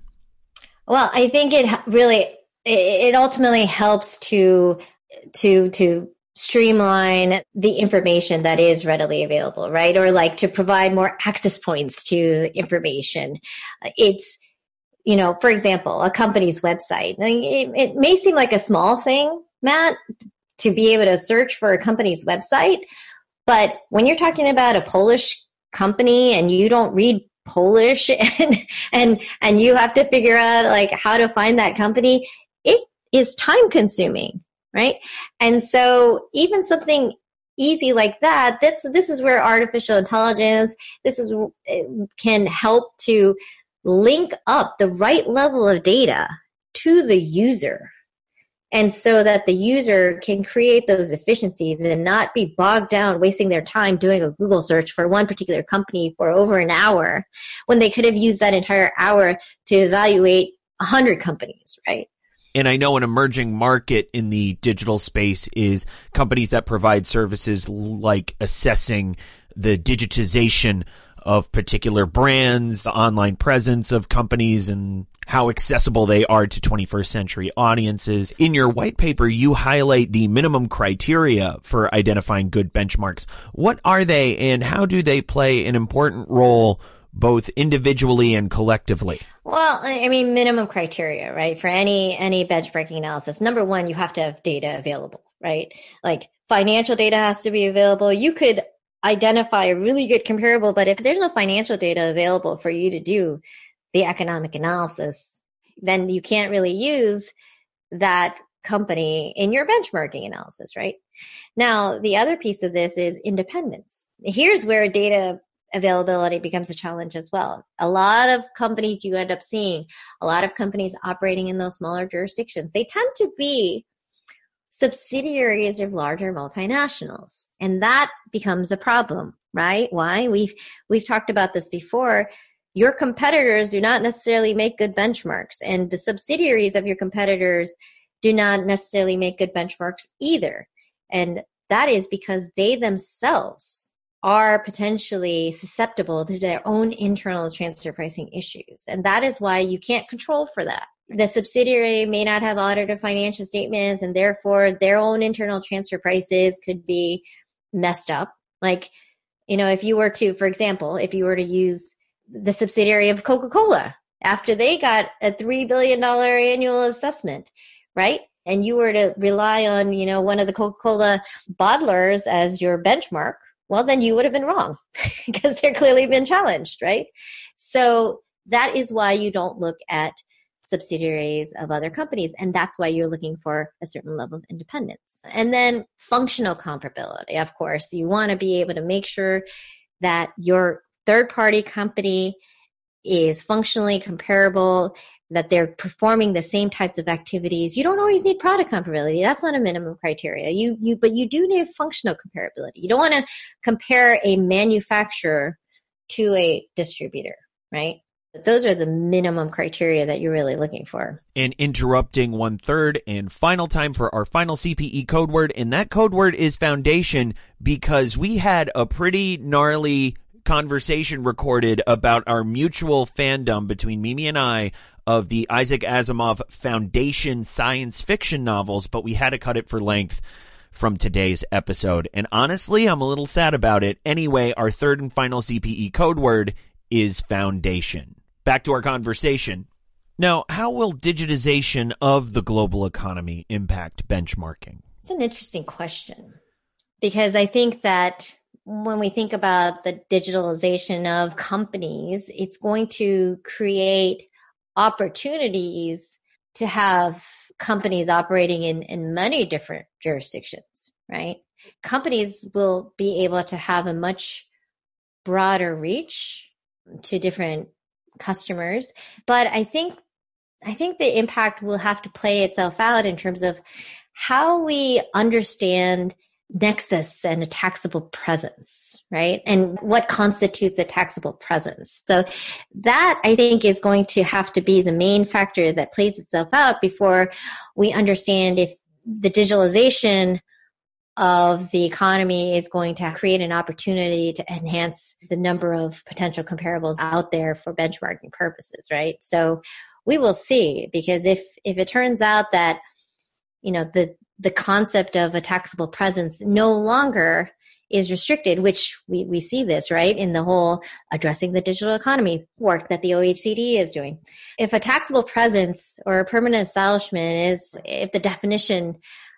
B: Well, I think it really, it ultimately helps to to to streamline the information that is readily available, right? Or like to provide more access points to information. It's, you know, for example, a company's website. It, it may seem like a small thing, Matt, to be able to search for a company's website, but when you're talking about a Polish company and you don't read Polish and and and you have to figure out like how to find that company, it is time consuming. Right. And so even something easy like that, that's, this is where artificial intelligence, this is, can help to link up the right level of data to the user. And so that the user can create those efficiencies and not be bogged down, wasting their time doing a Google search for one particular company for over an hour when they could have used that entire hour to evaluate a hundred companies, right?
A: And I know an emerging market in the digital space is companies that provide services like assessing the digitization of particular brands, the online presence of companies, and how accessible they are to twenty-first century audiences. In your white paper, you highlight the minimum criteria for identifying good benchmarks. What are they, and how do they play an important role both individually and collectively?
B: Well, I mean, minimum criteria, right? For any, any benchmarking analysis, number one, you have to have data available, right? Like financial data has to be available. You could identify a really good comparable, but if there's no financial data available for you to do the economic analysis, then you can't really use that company in your benchmarking analysis, right? Now, the other piece of this is independence. Here's where data availability becomes a challenge as well. A lot of companies you end up seeing, a lot of companies operating in those smaller jurisdictions, they tend to be subsidiaries of larger multinationals. And that becomes a problem, right? Why? We've, we've talked about this before. Your competitors do not necessarily make good benchmarks, and the subsidiaries of your competitors do not necessarily make good benchmarks either. And that is because they themselves are potentially susceptible to their own internal transfer pricing issues. And that is why you can't control for that. The subsidiary may not have audited financial statements, and therefore their own internal transfer prices could be messed up. Like, you know, if you were to, for example, if you were to use the subsidiary of Coca-Cola after they got a three billion dollars annual assessment, right? And you were to rely on, you know, one of the Coca-Cola bottlers as your benchmark, well, then you would have been wrong because they're clearly been challenged, right? So that is why you don't look at subsidiaries of other companies, and that's why you're looking for a certain level of independence. And then functional comparability, of course. You want to be able to make sure that your third-party company is functionally comparable, that they're performing the same types of activities. You don't always need product comparability. That's not a minimum criteria. You, you, but you do need functional comparability. You don't want to compare a manufacturer to a distributor, right? But those are the minimum criteria that you're really looking for.
A: And interrupting one third and final time for our final C P E code word. And that code word is foundation, because we had a pretty gnarly conversation recorded about our mutual fandom between Mimi and I of the Isaac Asimov Foundation science fiction novels, but we had to cut it for length from today's episode. And honestly, I'm a little sad about it. Anyway, our third and final C P E code word is foundation. back to our conversation. Now, how will digitization of the global economy impact benchmarking?
B: It's an interesting question, because I think that when we think about the digitalization of companies, it's going to create opportunities to have companies operating in, in many different jurisdictions, right? Companies will be able to have a much broader reach to different customers. But I think I think the impact will have to play itself out in terms of how we understand nexus and a taxable presence, right? And what constitutes a taxable presence. So that, I think, is going to have to be the main factor that plays itself out before we understand if the digitalization of the economy is going to create an opportunity to enhance the number of potential comparables out there for benchmarking purposes, right? So we will see, because if, if it turns out that, you know, the, the concept of a taxable presence no longer is restricted, which we, we see this, right, in the whole addressing the digital economy work that the O E C D is doing. If a taxable presence or a permanent establishment is, if the definition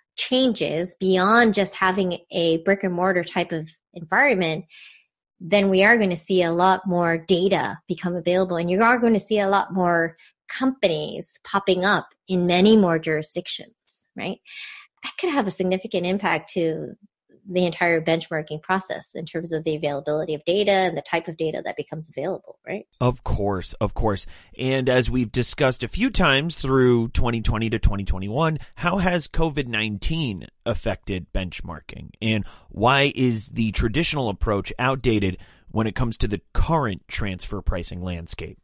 B: changes beyond just having a brick and mortar type of environment, then we are going to see a lot more data become available, and you are going to see a lot more companies popping up in many more jurisdictions, right? That could have a significant impact to the entire benchmarking process in terms of the availability of data and the type of data that becomes available, right?
A: Of course, of course. And as we've discussed a few times through twenty twenty to twenty twenty-one, how has COVID nineteen affected benchmarking? And why is the traditional approach outdated when it comes to the current transfer pricing landscape?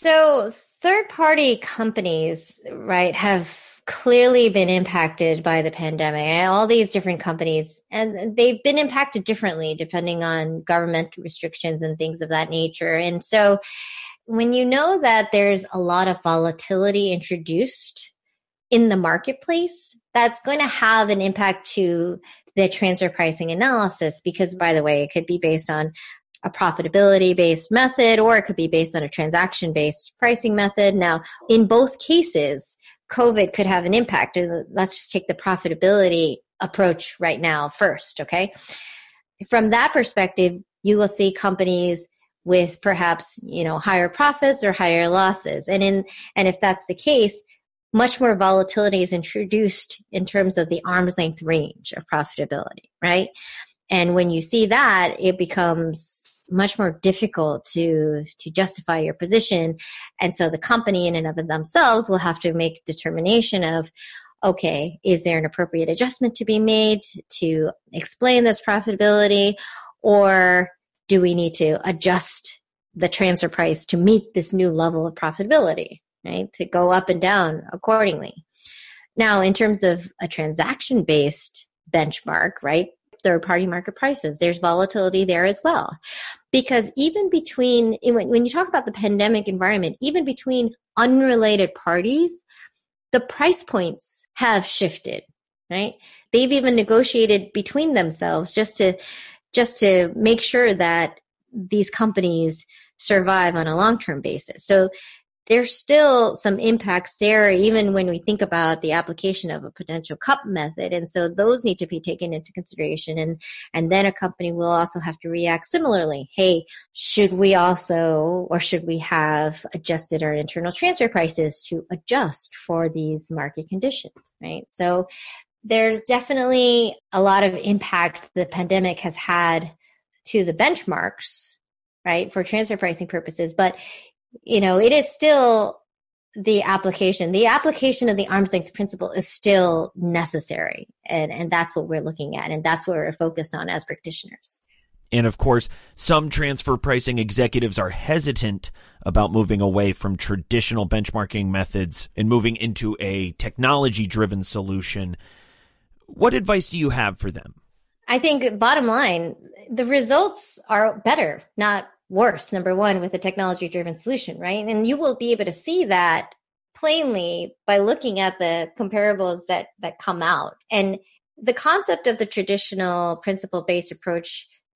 B: So third-party companies, right, have clearly been impacted by the pandemic. All these different companies, and they've been impacted differently depending on government restrictions and things of that nature. And so when you know that there's a lot of volatility introduced in the marketplace, that's going to have an impact to the transfer pricing analysis, because, by the way, it could be based on a profitability-based method, or it could be based on a transaction-based pricing method. Now, in both cases, COVID could have an impact. Let's just take the profitability approach right now first, okay? From that perspective, you will see companies with perhaps, you know, higher profits or higher losses. And in, and if that's the case, much more volatility is introduced in terms of the arm's length range of profitability, right? And when you see that, it becomes much more difficult to to justify your position. And so the company in and of themselves will have to make determination of, okay, is there an appropriate adjustment to be made to explain this profitability, or do we need to adjust the transfer price to meet this new level of profitability, right? To go up and down accordingly. Now, in terms of a transaction-based benchmark, right? Third-party market prices, there's volatility there as well. Because even between, when you talk about the pandemic environment, even between unrelated parties, the price points have shifted, right? They've even negotiated between themselves just to, just to make sure that these companies survive on a long-term basis. So there's still some impacts there, even when we think about the application of a potential cup method. And so those need to be taken into consideration. And, and then a company will also have to react similarly. Hey, should we also, or should we have adjusted our internal transfer prices to adjust for these market conditions, right? So there's definitely a lot of impact the pandemic has had to the benchmarks, right, for transfer pricing purposes. But you know, it is still the application. The application of the arm's length principle is still necessary. And, and that's what we're looking at. And that's what we're focused on as practitioners.
A: And of course, some transfer pricing executives are hesitant about moving away from traditional benchmarking methods and moving into a technology-driven solution. What advice do you have for them?
B: I think bottom line, the results are better, not worse, number one, with a technology-driven solution, right? And you will be able to see that plainly by looking at the comparables that, that come out. And the concept of the traditional principle-based approach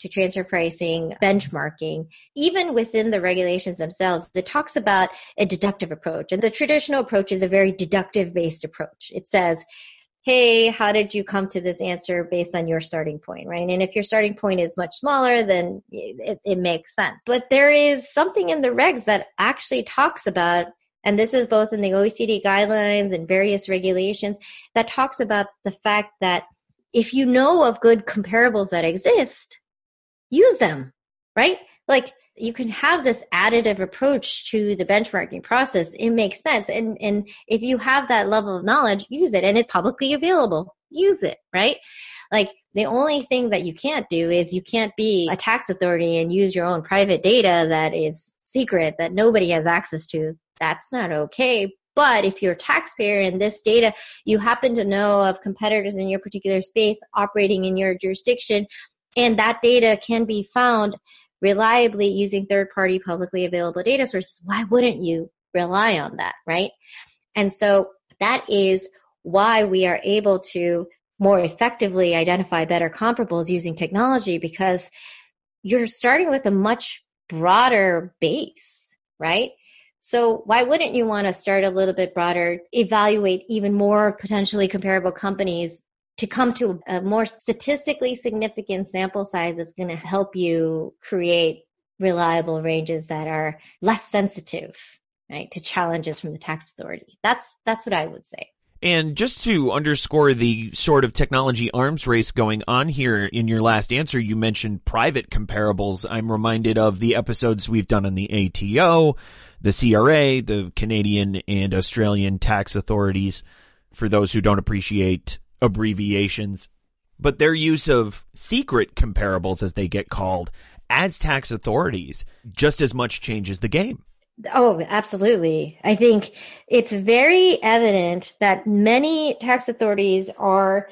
B: to transfer pricing, benchmarking, even within the regulations themselves, it talks about a deductive approach. And the traditional approach is a very deductive-based approach. It says, hey, how did you come to this answer based on your starting point, right? And if your starting point is much smaller, then it, it makes sense. But there is something in the regs that actually talks about, and this is both in the O E C D guidelines and various regulations, that talks about the fact that if you know of good comparables that exist, use them, right? Like, you can have this additive approach to the benchmarking process. It makes sense. And, and if you have that level of knowledge, use it. And it's publicly available. Use it, right? Like, the only thing that you can't do is you can't be a tax authority and use your own private data that is secret, that nobody has access to. That's not okay. But if you're a taxpayer and this data, you happen to know of competitors in your particular space operating in your jurisdiction, and that data can be found reliably using third-party publicly available data sources, why wouldn't you rely on that, right? And so that is why we are able to more effectively identify better comparables using technology, because you're starting with a much broader base, right? So why wouldn't you want to start a little bit broader, evaluate even more potentially comparable companies to come to a more statistically significant sample size that's going to help you create reliable ranges that are less sensitive, right, to challenges from the tax authority. That's that's what I would say.
A: And just to underscore the sort of technology arms race going on here, in your last answer, you mentioned private comparables. I'm reminded of the episodes we've done on the A T O, the C R A, the Canadian and Australian tax authorities, for those who don't appreciate abbreviations, but their use of secret comparables, as they get called, as tax authorities just as much changes the game.
B: Oh, absolutely. I think it's very evident that many tax authorities are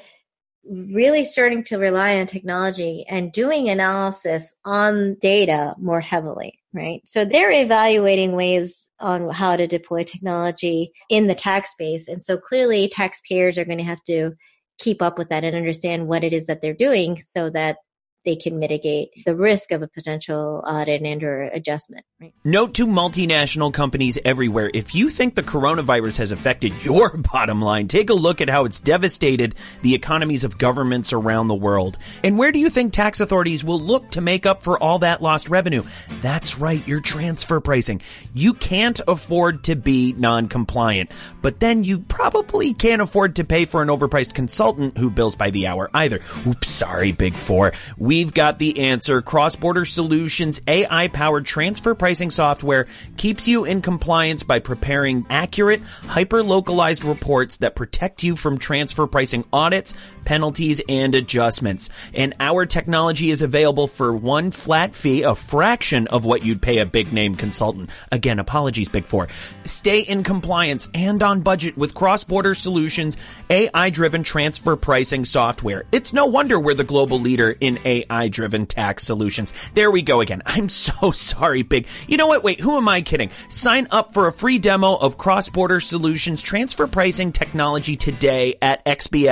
B: really starting to rely on technology and doing analysis on data more heavily, right? So they're evaluating ways on how to deploy technology in the tax space. And so clearly taxpayers are going to have to keep up with that and understand what it is that they're doing so that they can mitigate the risk of a potential audit and or adjustment. Right?
A: Note to multinational companies everywhere, if you think the coronavirus has affected your bottom line, take a look at how it's devastated the economies of governments around the world. And where do you think tax authorities will look to make up for all that lost revenue? That's right, your transfer pricing. You can't afford to be non-compliant, but then you probably can't afford to pay for an overpriced consultant who bills by the hour either. Oops, sorry, Big Four. We We've got the answer. Cross-Border Solutions A I-powered transfer pricing software keeps you in compliance by preparing accurate, hyper-localized reports that protect you from transfer pricing audits, penalties, and adjustments. And our technology is available for one flat fee, a fraction of what you'd pay a big-name consultant. Again, apologies, Big Four. Stay in compliance and on budget with Cross-Border Solutions A I-driven transfer pricing software. It's no wonder we're the global leader in A I-driven tax solutions. There we go again. I'm so sorry, Big. You know what? Wait, who am I kidding? Sign up for a free demo of Cross-Border Solutions transfer pricing technology today at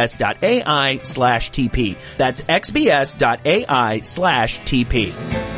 A: xbs.ai slash TP. That's xbs.ai slash TP.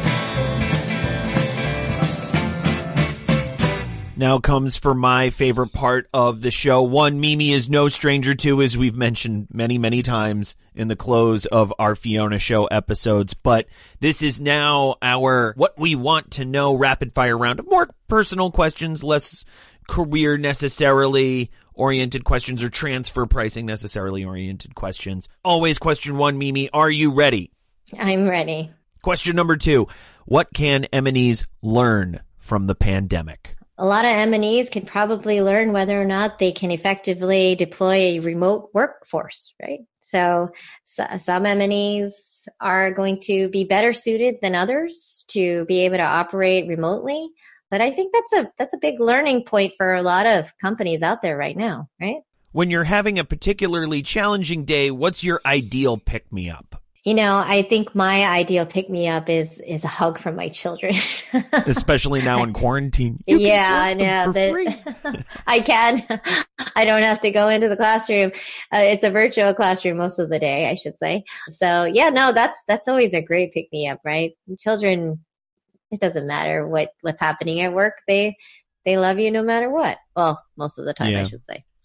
A: Now comes for my favorite part of the show. One Mimi is no stranger to, as we've mentioned many, many times in the close of our Fiona Show episodes. But this is now our what we want to know rapid fire round of more personal questions, less career necessarily oriented questions or transfer pricing necessarily oriented questions. Always question one, Mimi, are you ready?
B: I'm ready. Question
A: number two, what can M and Es learn from the pandemic?
B: A lot of M and Es can probably learn whether or not they can effectively deploy a remote workforce, right? So, so some M and Es are going to be better suited than others to be able to operate remotely. But I think that's a that's a big learning point for a lot of companies out there right now, right?
A: When you're having a particularly challenging day, what's your ideal pick-me-up?
B: You know, I think my ideal pick-me-up is is a hug from my children.
A: Especially now in quarantine. You
B: yeah,
A: I
B: know that I can. I don't have to go into the classroom. Uh, it's a virtual classroom most of the day, I should say. So yeah, no, that's that's always a great pick-me-up, right? Children, it doesn't matter what what's happening at work. They they love you no matter what. Well, most of the time, yeah. I should say.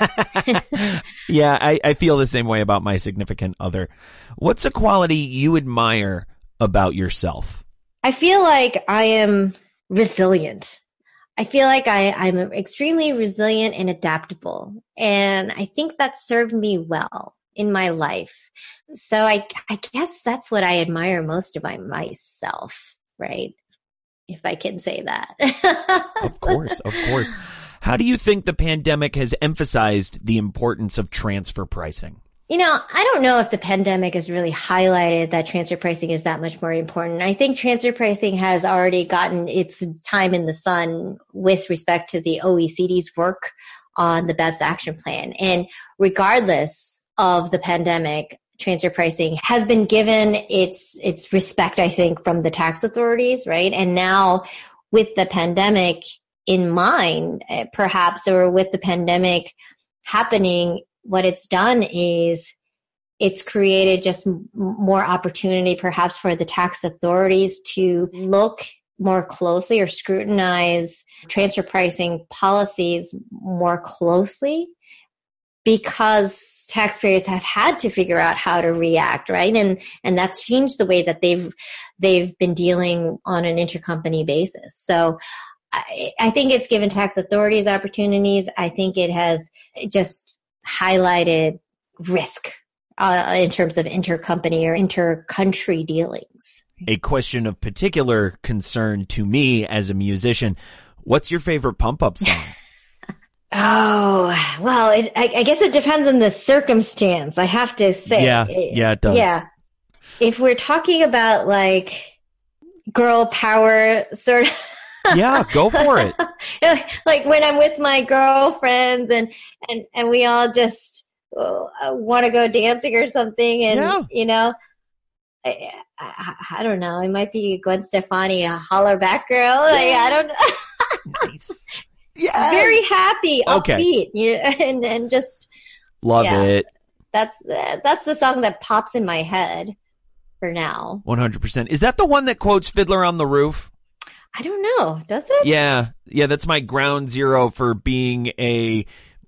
A: yeah, I, I feel the same way about my significant other. What's a quality you admire about yourself?
B: I feel like I am resilient. I feel like I, I'm extremely resilient and adaptable. And I think that served me well in my life. So I, I guess that's what I admire most about myself, right? If I can say that.
A: Of course, of course. How do you think the pandemic has emphasized the importance of transfer pricing?
B: You know, I don't know if the pandemic has really highlighted that transfer pricing is that much more important. I think transfer pricing has already gotten its time in the sun with respect to the O E C D's work on the B E P S action plan. And regardless of the pandemic, transfer pricing has been given its its respect, I think, from the tax authorities, right? And now with the pandemic in mind, perhaps, or with the pandemic happening, what it's done is it's created just more opportunity perhaps for the tax authorities to look more closely or scrutinize transfer pricing policies more closely, because taxpayers have had to figure out how to react, right? And and that's changed the way that they've they've been dealing on an intercompany basis. So I, I think it's given tax authorities opportunities. I think it has just highlighted risk uh, in terms of intercompany or inter-country dealings.
A: A question of particular concern to me as a musician: what's your favorite pump-up song?
B: Oh, well, it, I, I guess it depends on the circumstance, I have to say.
A: Yeah, yeah, it does.
B: Yeah. If we're talking about like girl power sort of.
A: Yeah, go for it.
B: Like when I'm with my girlfriends and, and, and we all just uh, want to go dancing or something. And, yeah. you know, I, I, I don't know. It might be Gwen Stefani, a holler back girl. Like, I don't know.
A: Nice. Yeah.
B: Very happy,
A: okay.
B: upbeat, you know, and, and just
A: love yeah, it.
B: That's, uh, that's the song that pops in my head for now.
A: one hundred percent. Is that the one that quotes Fiddler on the Roof?
B: I don't know. Does it?
A: Yeah. Yeah. That's my ground zero for being a,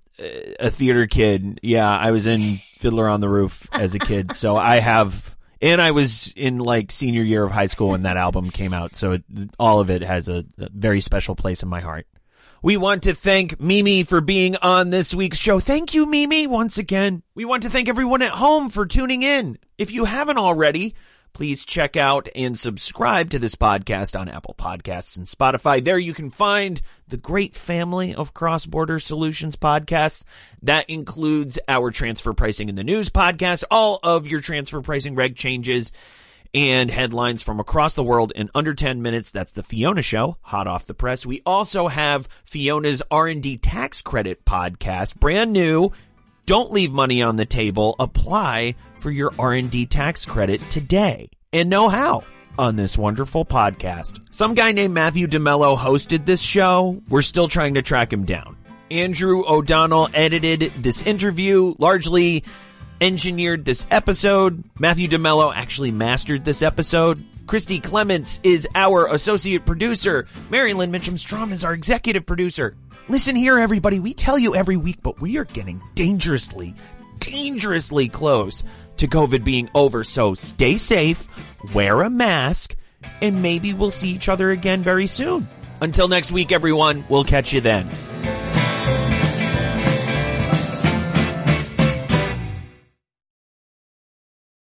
A: a theater kid. Yeah. I was in Fiddler on the Roof as a kid. So I have, and I was in like senior year of high school when that album came out. So it, all of it has a, a very special place in my heart. We want to thank Mimi for being on this week's show. Thank you, Mimi, once again. We want to thank everyone at home for tuning in. If you haven't already, please check out and subscribe to this podcast on Apple Podcasts and Spotify. There you can find the great family of Cross Border Solutions podcasts. That includes our Transfer Pricing in the News podcast, all of your transfer pricing reg changes and headlines from across the world in under ten minutes. That's the Fiona Show, hot off the press. We also have Fiona's R and D Tax Credit podcast, brand new. Don't leave money on the table. Apply for your R and D tax credit today and know how on this wonderful podcast. Some guy named Matthew DeMello hosted this show. We're still trying to track him down. Andrew O'Donnell edited this interview, largely engineered this episode. Matthew DeMello actually mastered this episode. Christy Clements is our associate producer. Marilyn Mitchum-Strom is our executive producer. Listen here, everybody. We tell you every week, but we are getting dangerously, dangerously close to COVID being over. So stay safe, wear a mask, and maybe we'll see each other again very soon. Until next week, everyone, we'll catch you then.